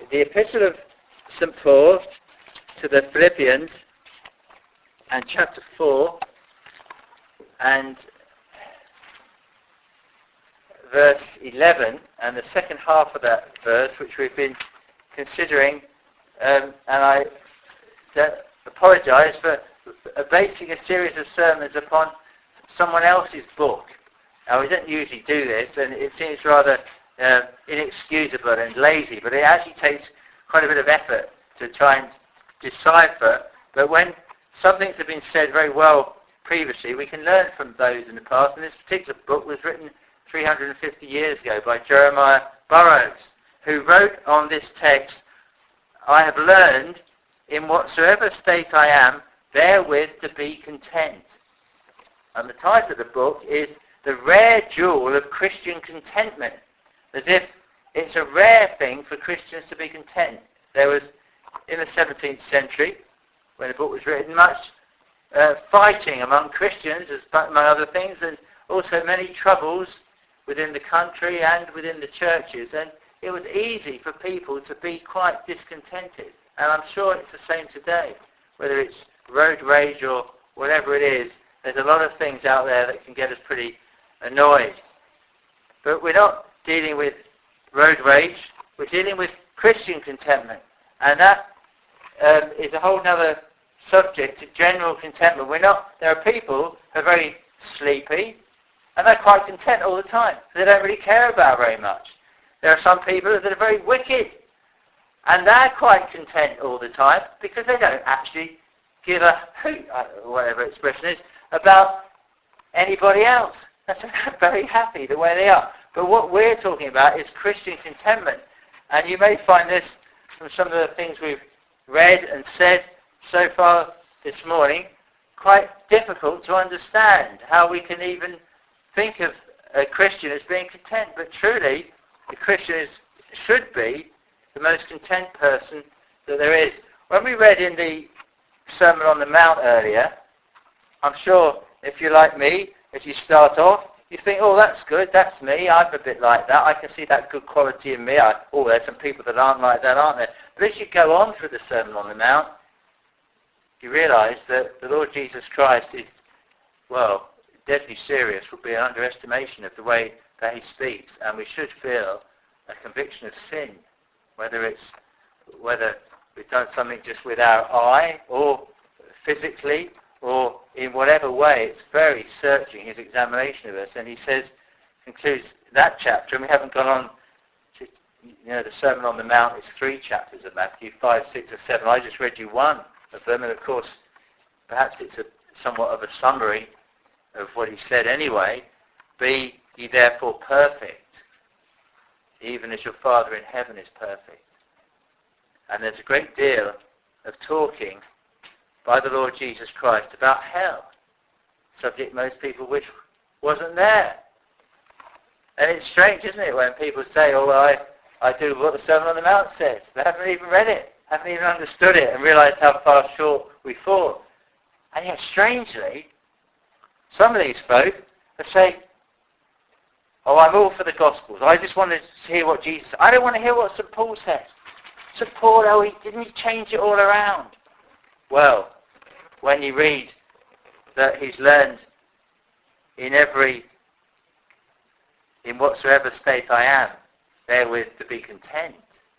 the Epistle of St. Paul to the Philippians and chapter 4 and verse 11 and the second half of that verse, which we've been considering, and I apologise for basing a series of sermons upon someone else's book. Now, we don't usually do this, and it seems rather inexcusable and lazy, but it actually takes quite a bit of effort to try and decipher. But when some things have been said very well previously, we can learn from those in the past. And this particular book was written 350 years ago by Jeremiah Burroughs, who wrote on this text, "I have learned in whatsoever state I am, therewith to be content." And the title of the book is "The Rare Jewel of Christian Contentment," as if it's a rare thing for Christians to be content. There was, in the 17th century, when the book was written, much fighting among Christians, among other things, and also many troubles within the country and within the churches. And it was easy for people to be quite discontented. And I'm sure it's the same today, whether it's road rage or whatever it is. There's a lot of things out there that can get us pretty annoyed. But we're not dealing with road rage. We're dealing with Christian contentment. And that is a whole other subject to general contentment. There are people who are very sleepy, and they're quite content all the time. They don't really care about very much. There are some people that are very wicked, and they're quite content all the time because they don't actually give a hoot, whatever expression is, about anybody else. They're very happy the way they are. But what we're talking about is Christian contentment. And you may find this from some of the things we've read and said so far this morning quite difficult to understand how we can even think of a Christian as being content. But truly, the Christian should be the most content person that there is. When we read in the Sermon on the Mount earlier, I'm sure if you're like me, as you start off, you think, oh, that's good, that's me, I'm a bit like that, I can see that good quality in me. There's some people that aren't like that, aren't there? But as you go on through the Sermon on the Mount, you realise that the Lord Jesus Christ is, deadly serious, would be an underestimation of the way that he speaks, and we should feel a conviction of sin, whether we've done something just with our eye, or physically, or in whatever way. It's very searching, his examination of us. And he concludes that chapter, and we haven't gone on to, the Sermon on the Mount is 3 chapters of Matthew, 5, 6, or 7. I just read you one of them, and of course, perhaps it's somewhat of a summary of what he said anyway. Be ye therefore perfect, even as your Father in heaven is perfect. And there's a great deal of talking by the Lord Jesus Christ about hell, subject most people wish wasn't there. And it's strange, isn't it, when people say, I do what the Sermon on the Mount says. They haven't even read it, haven't even understood it, and realised how far short we fall. And yet, strangely, some of these folk say, I'm all for the Gospels. I just want to hear what Jesus said. I don't want to hear what St. Paul said. St. Paul, didn't he change it all around? Well, when you read that he's learned in whatsoever state I am, therewith to be content,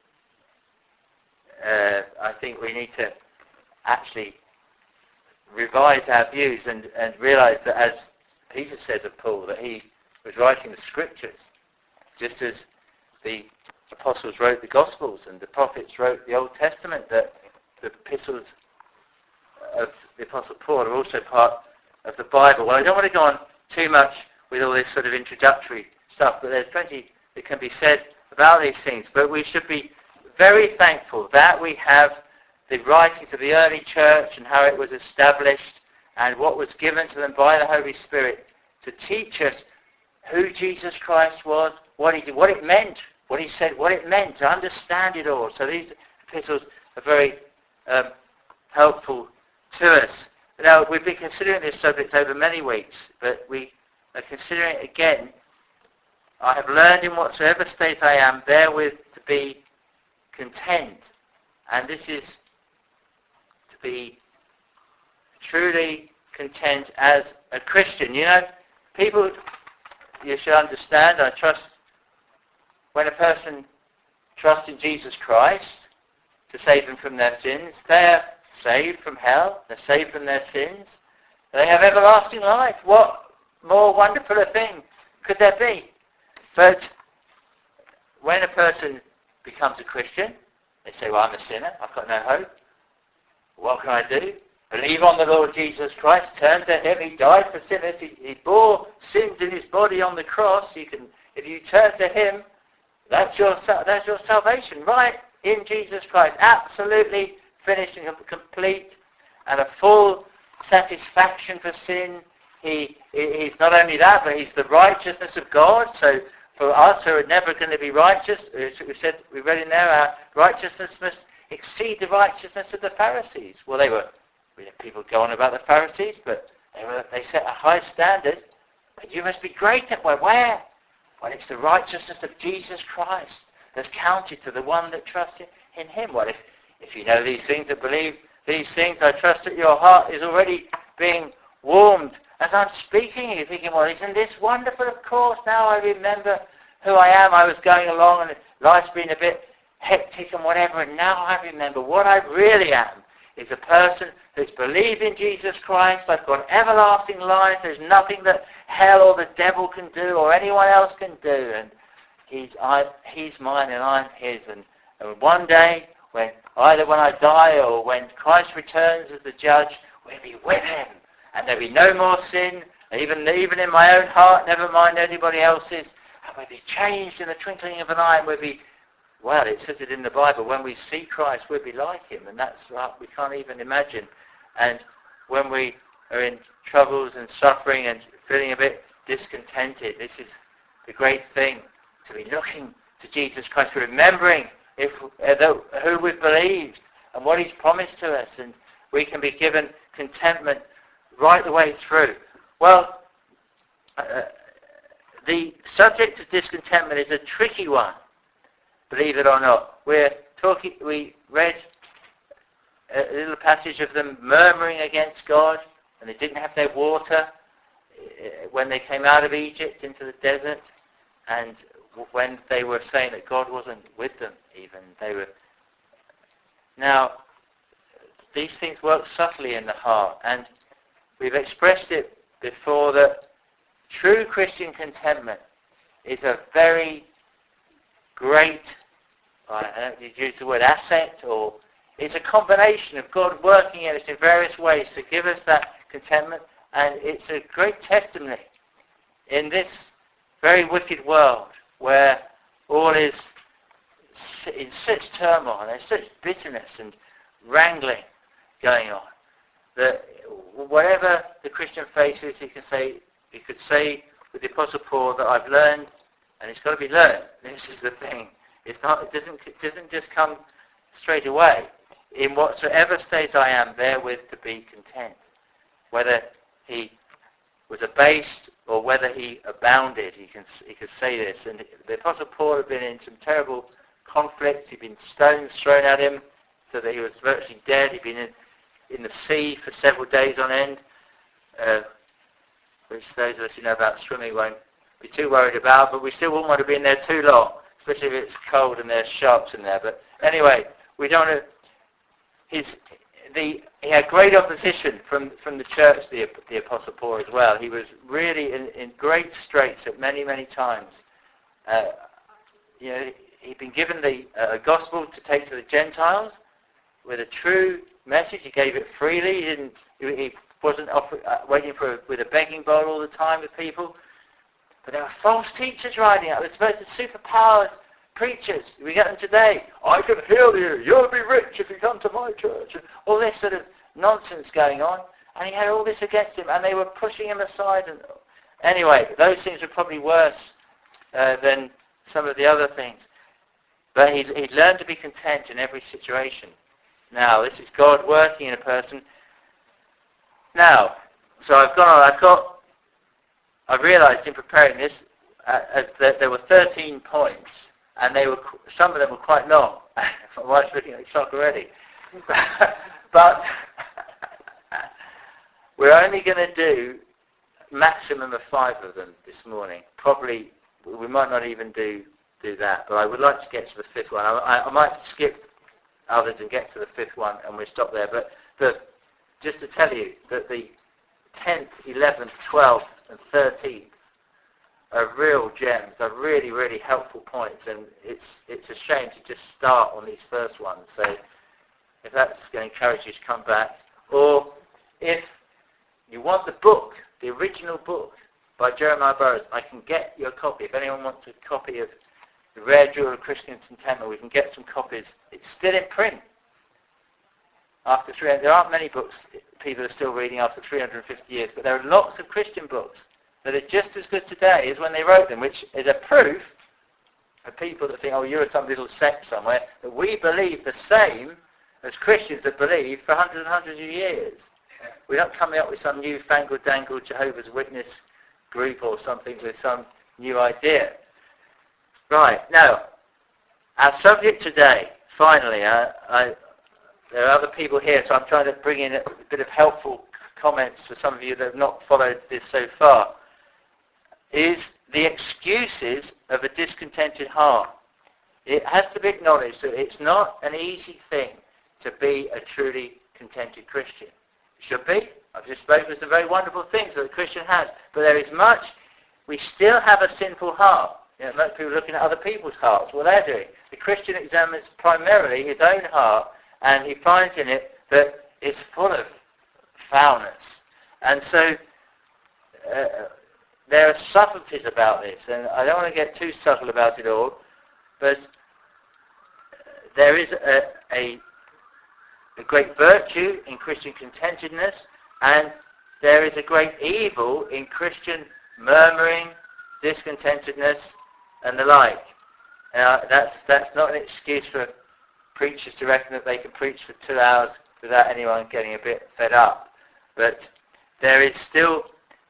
I think we need to actually revise our views and realise that, as Peter says of Paul, that he was writing the Scriptures, just as the apostles wrote the Gospels and the prophets wrote the Old Testament, that the epistles of the Apostle Paul are also part of the Bible. Well, I don't want to go on too much with all this sort of introductory stuff, but there's plenty that can be said about these things. But we should be very thankful that we have the writings of the early church and how it was established and what was given to them by the Holy Spirit to teach us who Jesus Christ was, what he did, what it meant, what he said, what it meant, to understand it all. So these epistles are very helpful to us. Now, we've been considering this subject over many weeks, but we are considering it again. I have learned in whatsoever state I am, therewith to be content. And this is to be truly content as a Christian. You know, people, you should understand, I trust, when a person trusts in Jesus Christ to save them from their sins, they are saved from hell, they're saved from their sins, they have everlasting life. What more wonderful a thing could there be? But when a person becomes a Christian, they say, well, I'm a sinner, I've got no hope. What can I do? Believe on the Lord Jesus Christ, turn to him. He died for sinners. He bore sins in his body on the cross. If you turn to him, that's your salvation, right in Jesus Christ. Absolutely finished and complete, and a full satisfaction for sin. He's not only that, but he's the righteousness of God. So for us who are never going to be righteous, we read in there, our righteousness must exceed the righteousness of the Pharisees. Well, we have people go on about the Pharisees, but they set a high standard. But you must be great at where? Well, it's the righteousness of Jesus Christ that's counted to the one that trusts in him. Well, if you know these things and believe these things, I trust that your heart is already being warmed. As I'm speaking, you're thinking, well, isn't this wonderful? Of course, now I remember who I am. I was going along and life's been a bit hectic and whatever, and now I remember what I really am is a person who's believed in Jesus Christ. I've got everlasting life. There's nothing that hell or the devil can do or anyone else can do. And he's mine and I'm his. And one day, when I die or when Christ returns as the judge, we'll be with him. And there'll be no more sin, even in my own heart, never mind anybody else's. And we'll be changed in the twinkling of an eye, and we'll be, well, it says it in the Bible, when we see Christ, we'll be like him. And that's what we can't even imagine. And when we are in troubles and suffering and feeling a bit discontented, this is the great thing, to be looking to Jesus Christ, remembering who we've believed and what he's promised to us, and we can be given contentment right the way through. Well, the subject of discontentment is a tricky one, believe it or not. We read a little passage of them murmuring against God, and they didn't have their water when they came out of Egypt into the desert, and when they were saying that God wasn't with them even. Now, these things work subtly in the heart, and we've expressed it before that true Christian contentment is a very great, I don't know if you use the word asset, or it's a combination of God working in us in various ways to give us that contentment, and it's a great testimony in this very wicked world where all is in such turmoil, there's such bitterness and wrangling going on, that whatever the Christian faces, he could say with the Apostle Paul that I've learned, and it's got to be learned. This is the thing. It doesn't just come straight away. In whatsoever state I am, therewith to be content. Whether he was abased or whether he abounded, he could say this. And the Apostle Paul had been in some terrible conflicts. He'd been stones thrown at him so that he was virtually dead. He'd been in the sea for several days on end, which those of us who know about swimming won't be too worried about, but we still wouldn't want to be in there too long, especially if it's cold and there's sharks in there. But anyway, we don't want to... He had great opposition from the church, the Apostle Paul, as well. He was really in great straits at many, many times. He'd been given the gospel to take to the Gentiles with a true message. He gave it freely. He wasn't waiting with a begging bowl all the time with people. But there were false teachers riding out. They're supposed to superpowered preachers. We get them today. I can heal you. You'll be rich if you come to my church. All this sort of nonsense going on. And he had all this against him, and they were pushing him aside. And anyway, those things were probably worse than some of the other things. But he learned to be content in every situation. Now, this is God working in a person. Now, so I've realised in preparing this that there were 13 points, and some of them were quite long. My wife's looking at shock already. But we're only going to do maximum of 5 of them this morning. Probably, we might not even do that, but I would like to get to the 5th one. I might skip others and get to the 5th one, and we'll stop there. But just to tell you that the 10th, 11th, 12th, and 13th are real gems. They're really, really helpful points, and it's a shame to just start on these first ones. So if that's going to encourage you to come back, or if you want the book, the original book by Jeremiah Burroughs, I can get you a copy. If anyone wants a copy of The Rare Jewel of Christian Contentment, we can get some copies. It's still in print. After there aren't many books people are still reading after 350 years, but there are lots of Christian books that are just as good today as when they wrote them, which is a proof for people that think, oh, you're some little sect somewhere, that we believe the same as Christians have believed for hundreds and hundreds of years. We're not coming up with some new fangled dangled Jehovah's Witness group or something with some new idea. Right, now, our subject today, finally, there are other people here, so I'm trying to bring in a bit of helpful comments for some of you that have not followed this so far, is the excuses of a discontented heart. It has to be acknowledged that it's not an easy thing to be a truly contented Christian. It should be. I've just spoken of some very wonderful things that a Christian has, but there is much. We still have a sinful heart. You know, most people looking at other people's hearts, what they're doing. The Christian examines primarily his own heart, and he finds in it that it's full of foulness. And so there are subtleties about this, and I don't want to get too subtle about it all, but there is a great virtue in Christian contentedness, and there is a great evil in Christian murmuring, discontentedness, and the like. That's not an excuse for preachers to reckon that they can preach for 2 hours without anyone getting a bit fed up. But there is still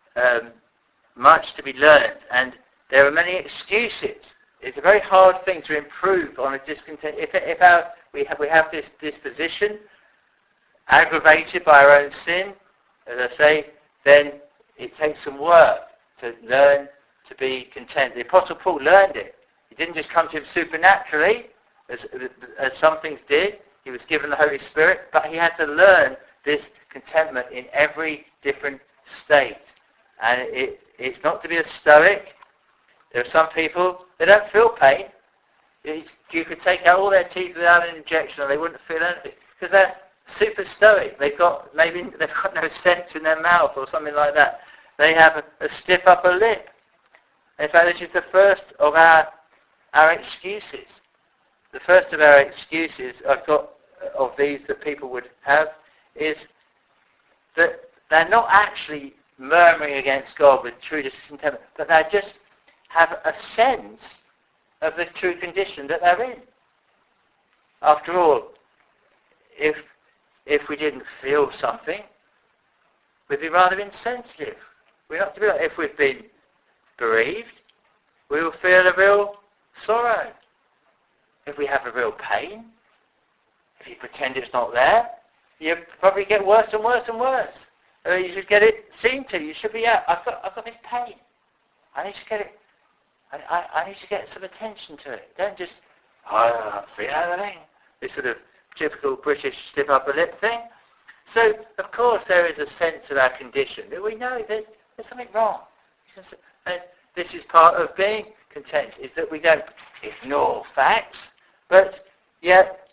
much to be learned, and there are many excuses. It's a very hard thing to improve on a discontent. If we have this disposition, aggravated by our own sin, as I say, then it takes some work to learn to be content. The Apostle Paul learned it. It didn't just come to him supernaturally, as some things did. He was given the Holy Spirit, but he had to learn this contentment in every different state. And it's not to be a stoic. There are some people, they don't feel pain. You could take out all their teeth without an injection and they wouldn't feel anything. Because they're super stoic. They've got no sense in their mouth or something like that. They have a stiff upper lip. In fact, this is the first of our excuses. The first of our excuses I've got of these that people would have is that they're not actually murmuring against God with true discontentment, but they just have a sense of the true condition that they're in. After all, if we didn't feel something, we'd be rather insensitive. We're not to be like, if we've been bereaved, we will feel a real sorrow. If we have a real pain, if you pretend it's not there, you probably get worse and worse and worse. You should get it seen to. You should be out. I've got this pain. I need to get it. I need to get some attention to it. Don't just, I don't feel anything. This sort of typical British stiff upper lip thing. So, of course, there is a sense of our condition that we know there's something wrong. And this is part of being content, is that we don't ignore facts, but yet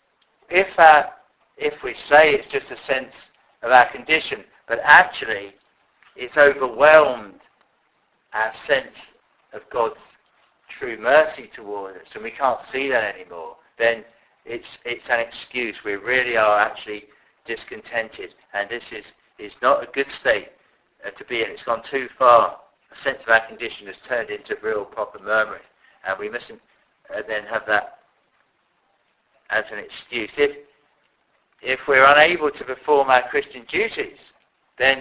if we say it's just a sense of our condition, but actually it's overwhelmed our sense of God's true mercy toward us, and we can't see that anymore, then it's an excuse. We really are actually discontented, and this is not a good state to be in. It's gone too far. A sense of our condition has turned into real proper murmuring, and we mustn't then have that as an excuse. If we're unable to perform our Christian duties, then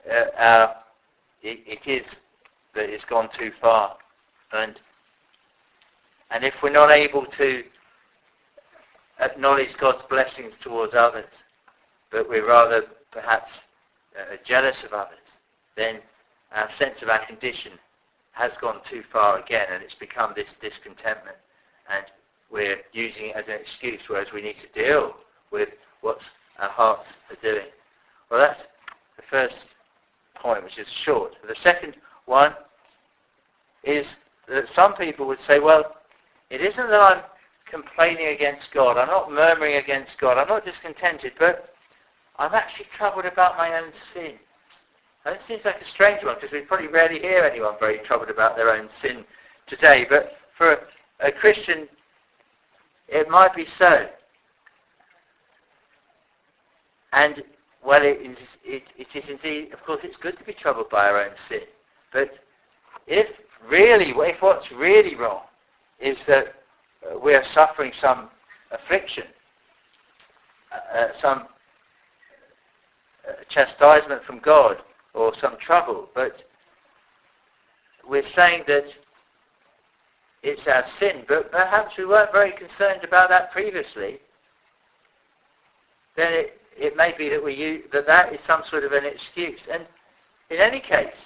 it is that it's gone too far. And if we're not able to acknowledge God's blessings towards others, but we're rather perhaps jealous of others, then our sense of our condition has gone too far again, and it's become this discontentment, and we're using it as an excuse, whereas we need to deal with what our hearts are doing. Well, that's the first point, which is short. The second one is that some people would say, well, it isn't that I'm complaining against God, I'm not murmuring against God, I'm not discontented, but I'm actually troubled about my own sin. And it seems like a strange one, because we probably rarely hear anyone very troubled about their own sin today, but for a Christian, it might be so. And, well, it is indeed, of course, it's good to be troubled by our own sin. But if what's really wrong is that we are suffering some affliction, some chastisement from God, or some trouble, but we're saying that it's our sin, but perhaps we weren't very concerned about that previously, then it may be that that is some sort of an excuse. And in any case,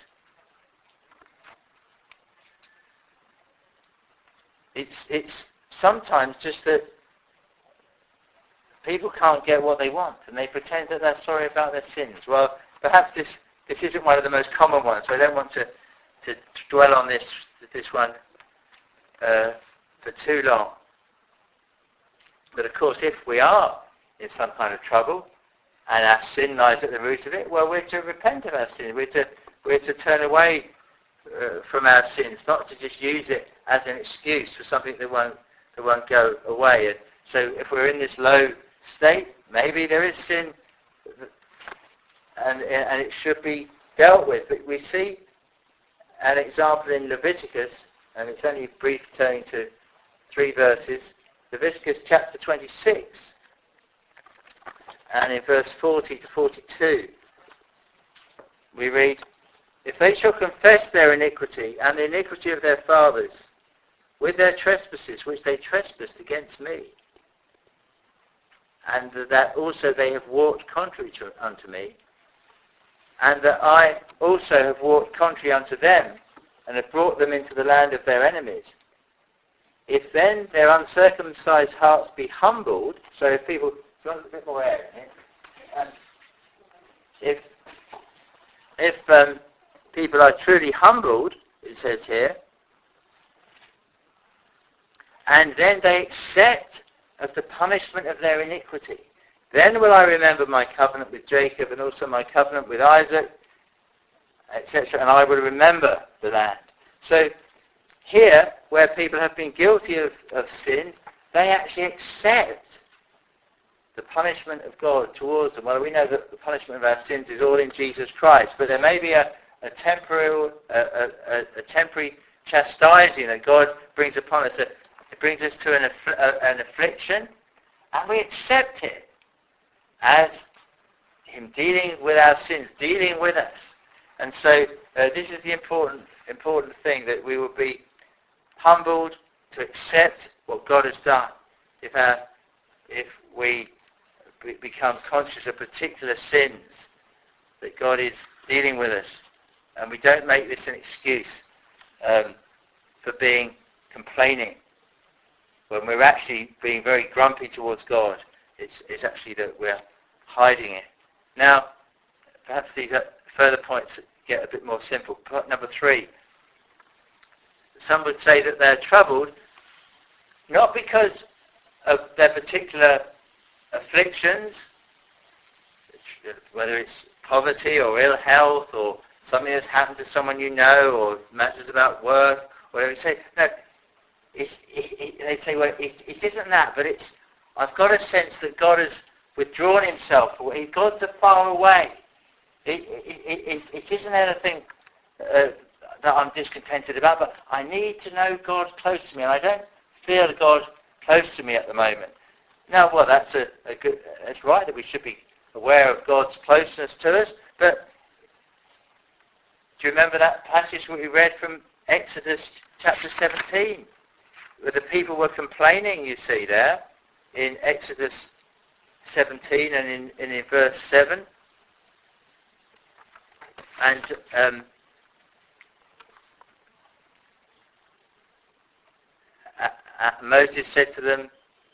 it's sometimes just that people can't get what they want, and they pretend that they're sorry about their sins. Well, perhaps this isn't one of the most common ones, so I don't want to dwell on this one for too long. But of course, if we are in some kind of trouble, and our sin lies at the root of it, well, we're to repent of our sin. We're to turn away from our sins, not to just use it as an excuse for something that won't go away. And so if we're in this low state, maybe there is sin, and it should be dealt with. But we see an example in Leviticus, and it's only brief, turning to 3 verses. Leviticus chapter 26, and in verse 40 to 42, we read, "If they shall confess their iniquity and the iniquity of their fathers with their trespasses which they trespassed against me, and that also they have walked contrary unto me, and that I also have walked contrary unto them, and have brought them into the land of their enemies, if then their uncircumcised hearts be humbled," so if people, do you want a bit more air in here? If people are truly humbled, it says here, and then they accept of the punishment of their iniquity, then will I remember my covenant with Jacob, and also my covenant with Isaac, etc., and I will remember the land. So here, where people have been guilty of sin, they actually accept the punishment of God towards them. Well, we know that the punishment of our sins is all in Jesus Christ, but there may be a temporary chastising that God brings upon us. It brings us to an affliction, and we accept it as Him dealing with our sins, dealing with us. And so this is the important thing, that we will be humbled to accept what God has done. If we become conscious of particular sins, that God is dealing with us, and we don't make this an excuse for being complaining when we're actually being very grumpy towards God. It's actually that we're hiding it. Now, perhaps these further points get a bit more simple. Point number 3. Some would say that they're troubled not because of their particular afflictions, whether it's poverty or ill health or something that's happened to someone you know, or matters about work, whatever you say. No, they say, well, it isn't that, but I've got a sense that God has withdrawn Himself. God's so far away. It isn't anything that I'm discontented about, but I need to know God close to me, and I don't feel God close to me at the moment. Now, well, that's it's right that we should be aware of God's closeness to us, but do you remember that passage we read from Exodus chapter 17, where the people were complaining, you see there, in Exodus 17 and in verse 7. And Moses said to them,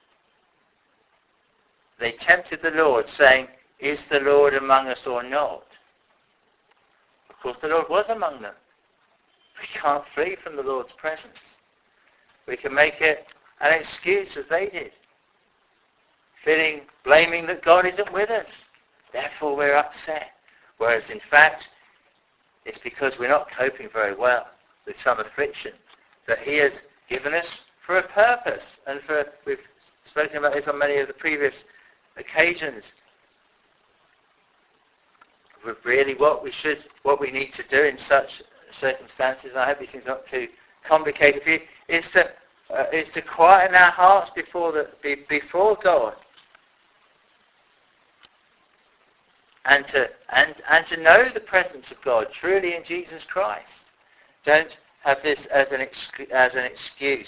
they tempted the Lord, saying, is the Lord among us or not? Of course, the Lord was among them. We can't flee from the Lord's presence. We can make it an excuse as they did, blaming that God isn't with us. Therefore, we're upset. Whereas, in fact, it's because we're not coping very well with some affliction that he has given us for a purpose. And we've spoken about this on many of the previous occasions. Really what we need to do in such circumstances, and I hope these things are not too complicated for you, is to quieten our hearts before God, and to know the presence of God truly in Jesus Christ. Don't have this as an excuse.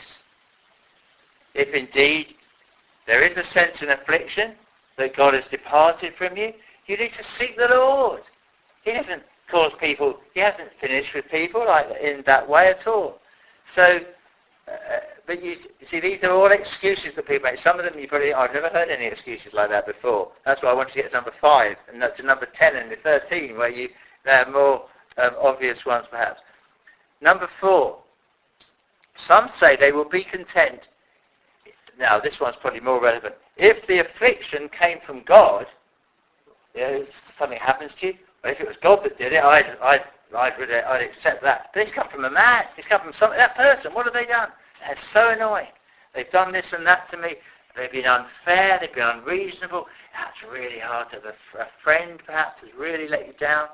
If indeed there is a sense in affliction that God has departed from you, you need to seek the Lord. He doesn't cause people, he hasn't finished with people like in that way at all. So, but you see, these are all excuses that people make. Some of them I've never heard any excuses like that before. That's why I wanted to get to number 5 and to number 10 and 13, where there are more obvious ones perhaps. Number 4, some say they will be content. Now, this one's probably more relevant. If the affliction came from God, something happens to you, well, if it was God that did it, I'd accept that. But it's come from a man. It's come from that person. What have they done? They're so annoying. They've done this and that to me. They've been unfair. They've been unreasonable. That's really hard to have a friend, perhaps, has really let you down.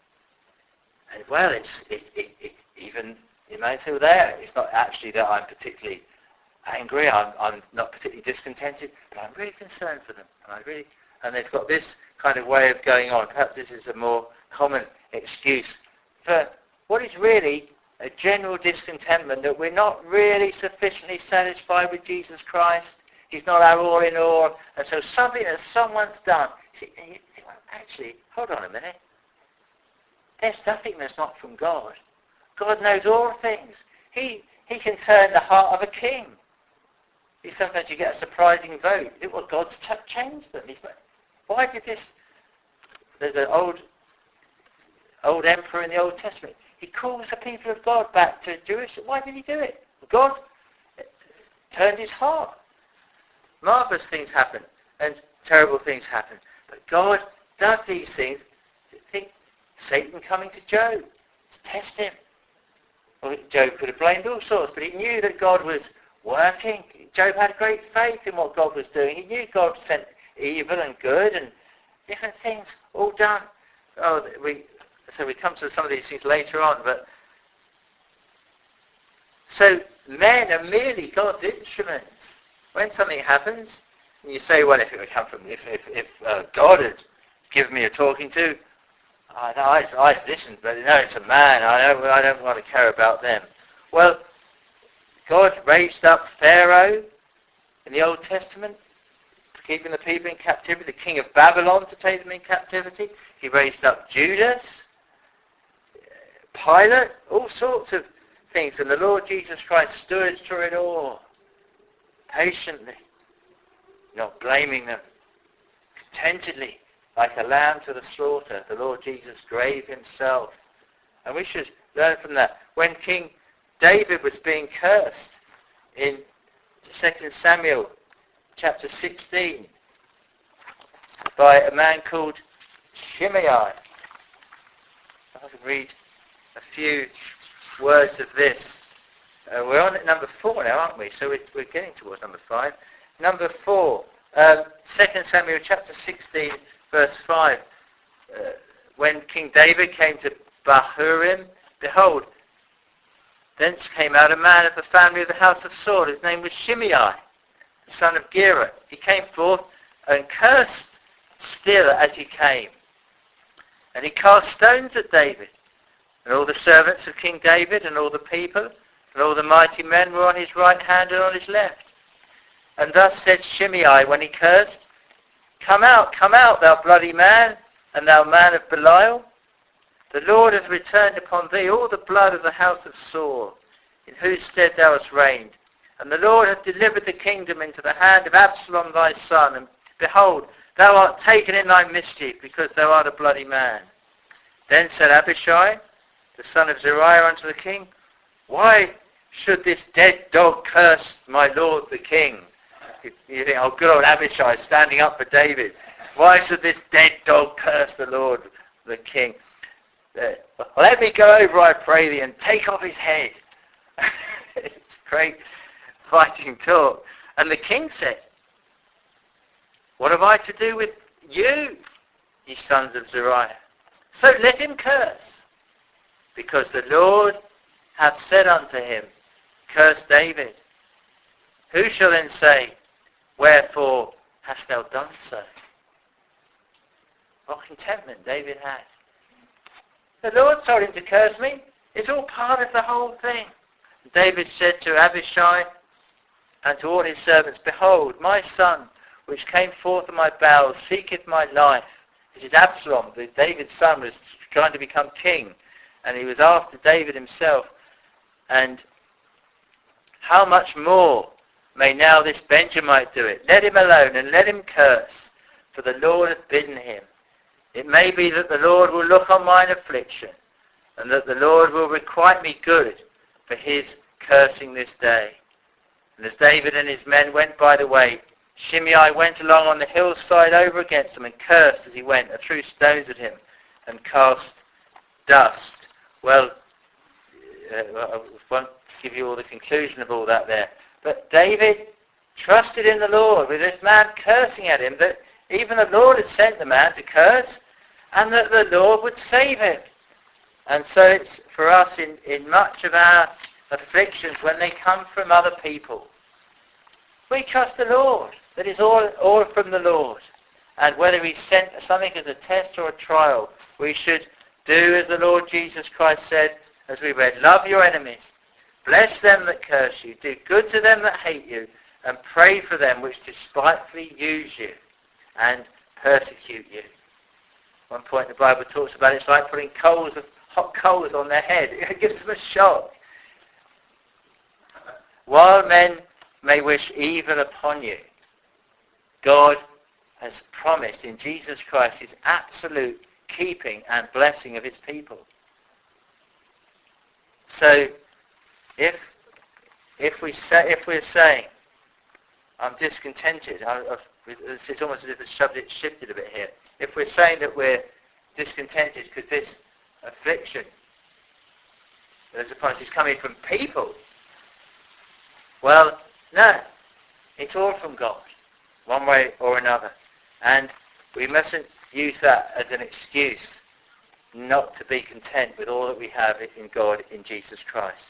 And well, it's even, you may say, well, there, it's not actually that I'm particularly angry. I'm not particularly discontented, but I'm really concerned for them. And they've got this kind of way of going on. Perhaps this is a more common excuse for what is really a general discontentment, that we're not really sufficiently satisfied with Jesus Christ. He's not our all in all. And so something that someone's done, you think, well, actually, hold on a minute. There's nothing that's not from God. God knows all things. He can turn the heart of a king. Sometimes you get a surprising vote. Well, God's changed them. Why did this? There's an old emperor in the Old Testament. He calls the people of God back to Jerusalem. Why did he do it? God turned his heart. Marvelous things happen and terrible things happen. But God does these things. Think Satan coming to Job to test him. Well, Job could have blamed all sorts, but he knew that God was working. Job had great faith in what God was doing. He knew God sent evil and good and different things all done. So we come to some of these things later on. But so men are merely God's instruments. When something happens, and you say, well, if it would come from, if God had given me a talking to, I'd listen, but no, it's a man. I don't want to care about them. Well, God raised up Pharaoh in the Old Testament, keeping the people in captivity, the king of Babylon to take them in captivity. He raised up Judas, Pilate, all sorts of things. And the Lord Jesus Christ stood through it all, patiently, not blaming them, contentedly, like a lamb to the slaughter. The Lord Jesus gave himself. And we should learn from that. When King David was being cursed in 2 Samuel chapter 16 by a man called Shimei. I can read a few words of this. We're on at number 4 now, aren't we? So we're getting towards number 5. Number 4, 2 Samuel chapter 16, verse 5. When King David came to Bahurim, behold, thence came out a man of the family of the house of Saul. His name was Shimei, the son of Gera. He came forth and cursed still as he came. And he cast stones at David. And all the servants of King David and all the people and all the mighty men were on his right hand and on his left. And thus said Shimei when he cursed, come out, thou bloody man, and thou man of Belial. The Lord has returned upon thee all the blood of the house of Saul, in whose stead thou hast reigned. And the Lord hath delivered the kingdom into the hand of Absalom thy son. And behold, thou art taken in thy mischief, because thou art a bloody man. Then said Abishai, the son of Zeruiah, unto the king, why should this dead dog curse my lord the king? You think, oh, good old Abishai standing up for David. Why should this dead dog curse the Lord the king? Let me go over, I pray thee, and take off his head. It's great fighting talk. And the king said, what have I to do with you, ye sons of Zeruiah? So let him curse, because the Lord hath said unto him, curse David. Who shall then say, wherefore hast thou done so? What contentment David had. The Lord told him to curse me. It's all part of the whole thing. David said to Abishai and to all his servants, behold, my son, which came forth of my bowels, seeketh my life. This is Absalom. David's son was trying to become king, and he was after David himself. And how much more may now this Benjamite do it? Let him alone, and let him curse, for the Lord hath bidden him. It may be that the Lord will look on mine affliction, and that the Lord will requite me good for his cursing this day. And as David and his men went by the way, Shimei went along on the hillside over against them, and cursed as he went, and threw stones at him, and cast dust. Well, I won't give you all the conclusion of all that there. But David trusted in the Lord, with this man cursing at him, that even the Lord had sent the man to curse, and that the Lord would save him. And so it's for us in much of our afflictions, when they come from other people, we trust the Lord. That is all from the Lord. And whether he sent something as a test or a trial, we should do as the Lord Jesus Christ said, as we read, love your enemies, bless them that curse you, do good to them that hate you, and pray for them which despitefully use you and persecute you. One point the Bible talks about it's like putting hot coals on their head. It gives them a shock. While men may wish evil upon you, God has promised in Jesus Christ his absolute keeping and blessing of his people. So if we're saying, I'm discontented, it's almost as if the subject shifted a bit here. If we're saying that we're discontented because this affliction, as opposed is coming from people, well, no, it's all from God, one way or another. And we mustn't use that as an excuse not to be content with all that we have in God, in Jesus Christ.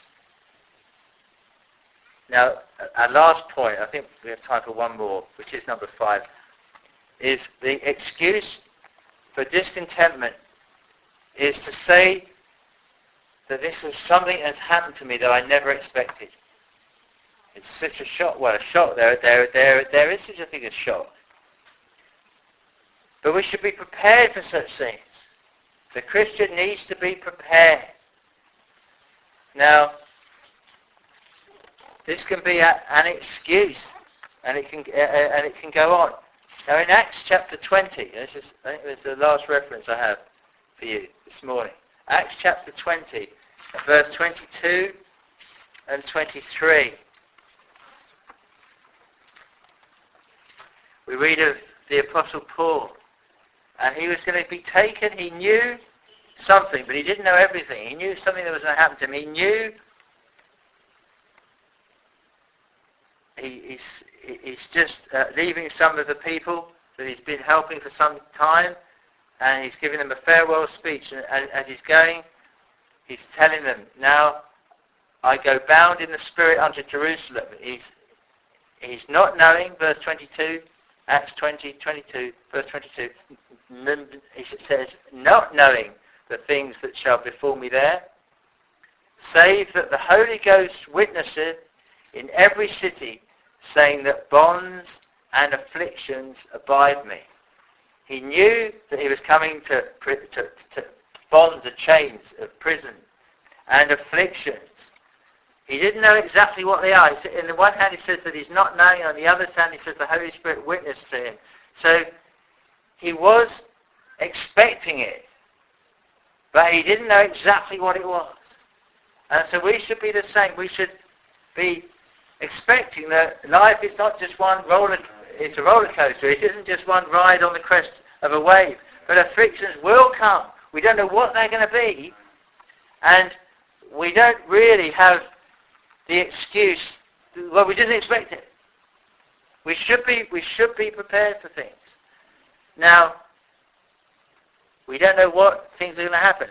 Now, our last point, I think we have time for one more, which is number 5, is the excuse for discontentment is to say that this was something that's happened to me that I never expected. It's such a shock. Well, a shock. There is such a thing as shock. But we should be prepared for such things. The Christian needs to be prepared. Now, this can be an excuse, and it can go on. Now, in Acts chapter 20, I think this is the last reference I have for you this morning. Acts chapter 20, verse 22 and 23. We read of the Apostle Paul, and he was going to be taken. He knew something, but he didn't know everything. He knew something that was going to happen to him. He knew he's just leaving some of the people that he's been helping for some time, and he's giving them a farewell speech. And as he's going, he's telling them, now I go bound in the Spirit unto Jerusalem. He's not knowing, verse 22, Acts 20, 22, verse 22, he says, not knowing the things that shall befall me there, save that the Holy Ghost witnesseth in every city, saying that bonds and afflictions abide me. He knew that he was coming to bonds and chains of prison and afflictions. He didn't know exactly what they are. In the one hand he says that he's not knowing, on the other hand he says the Holy Spirit witnessed to him. So he was expecting it, but he didn't know exactly what it was. And so we should be the same. We should be expecting that life is not just one it's a roller coaster. It isn't just one ride on the crest of a wave. But afflictions will come. We don't know what they're going to be. And we don't really have the excuse, well, we didn't expect it. We should be prepared for things. Now, we don't know what things are going to happen.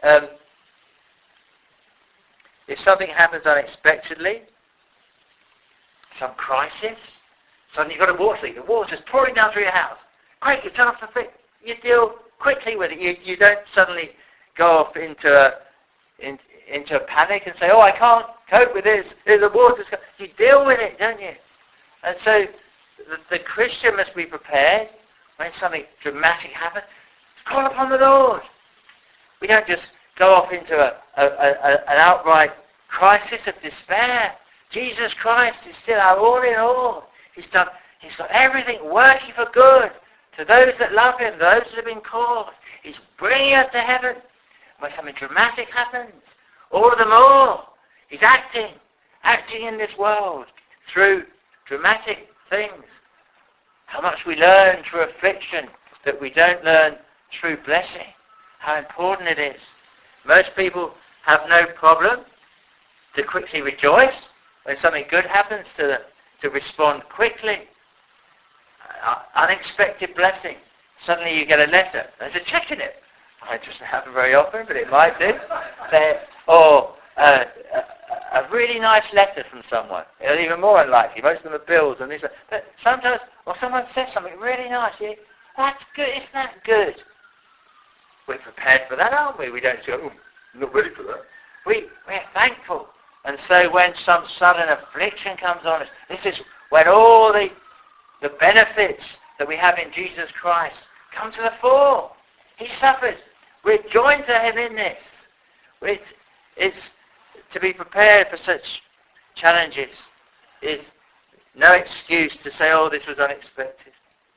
If something happens unexpectedly, some crisis, suddenly you've got a water leak. The water's pouring down through your house. Quick, you turn off the thing. You deal quickly with it. You don't suddenly go off into a panic and say, oh, I can't cope with this. The water's coming. You deal with it, don't you? And so the Christian must be prepared when something dramatic happens. Call upon the Lord. We don't just go off into an outright crisis of despair. Jesus Christ is still our all in all. He's got everything working for good to those that love him, those that have been called. He's bringing us to heaven. When something dramatic happens, all the more, he's acting in this world through dramatic things. How much we learn through affliction that we don't learn through blessing. How important it is. Most people have no problem to quickly rejoice when something good happens to them, to respond quickly. Unexpected blessing. Suddenly you get a letter. There's a check in it. It doesn't happen very often, but it might do. Or a really nice letter from someone. It's even more unlikely. Most of them are bills and these. But sometimes, or someone says something really nice. That's good. Isn't that good? We're prepared for that, aren't we? We don't go, I'm not ready for that. We're thankful. And so when some sudden affliction comes on us, this is when all the benefits that we have in Jesus Christ come to the fore. He suffered. We're joined to him in this. It's to be prepared for such challenges is no excuse to say, oh, this was unexpected.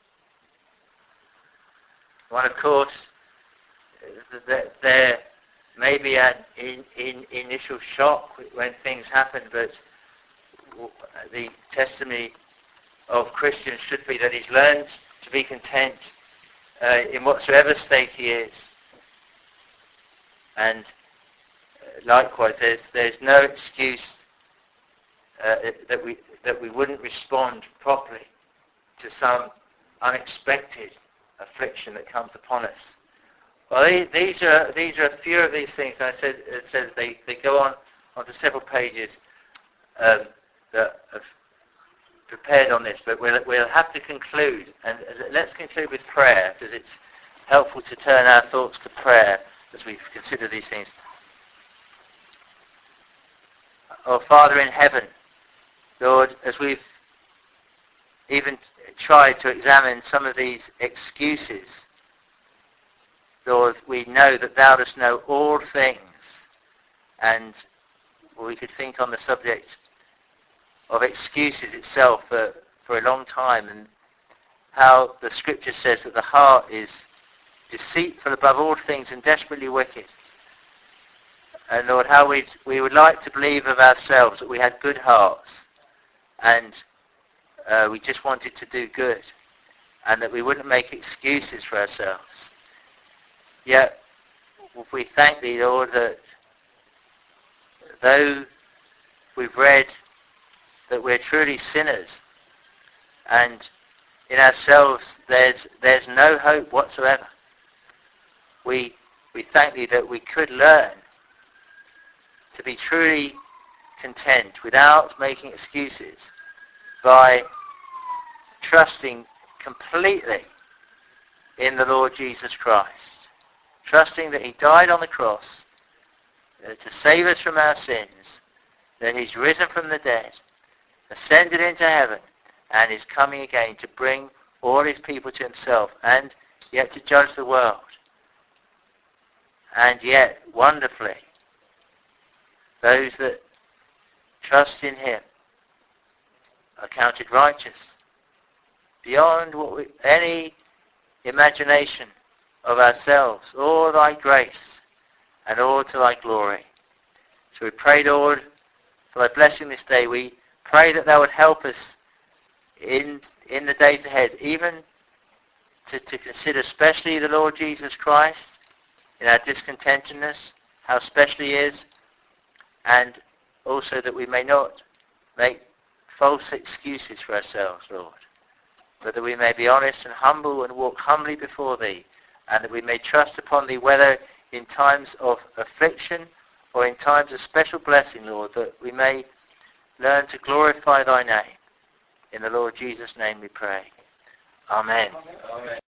Well, of course, there may be an initial shock when things happen, but the testimony of Christians should be that he's learned to be content in whatsoever state he is. And likewise, there's no excuse that we wouldn't respond properly to some unexpected affliction that comes upon us. Well, these are a few of these things. I said it says they go onto several pages that have prepared on this, but we'll have to conclude, and let's conclude with prayer, because it's helpful to turn our thoughts to prayer as we consider these things. Oh, Father in heaven, Lord, as we've even tried to examine some of these excuses, Lord, we know that thou dost know all things, and we could think on the subject of excuses itself for a long time, and how the scripture says that the heart is deceitful above all things and desperately wicked. And Lord, how we would like to believe of ourselves that we had good hearts, and we just wanted to do good, and that we wouldn't make excuses for ourselves. Yet, we thank thee, Lord, that though we've read that we're truly sinners, and in ourselves there's no hope whatsoever, we thank thee that we could learn to be truly content without making excuses by trusting completely in the Lord Jesus Christ. Trusting that he died on the cross to save us from our sins, that he's risen from the dead, ascended into heaven, and is coming again to bring all his people to himself, and yet to judge the world. And yet, wonderfully, those that trust in him are counted righteous beyond any imagination of ourselves. All thy grace and all to thy glory. So we pray, Lord, for thy blessing this day. We pray that thou would help us in the days ahead, even to consider especially the Lord Jesus Christ in our discontentedness, how special he is, and also that we may not make false excuses for ourselves, Lord, but that we may be honest and humble and walk humbly before thee, and that we may trust upon thee, whether in times of affliction or in times of special blessing, Lord, that we may learn to glorify thy name. In the Lord Jesus' name we pray. Amen. Amen.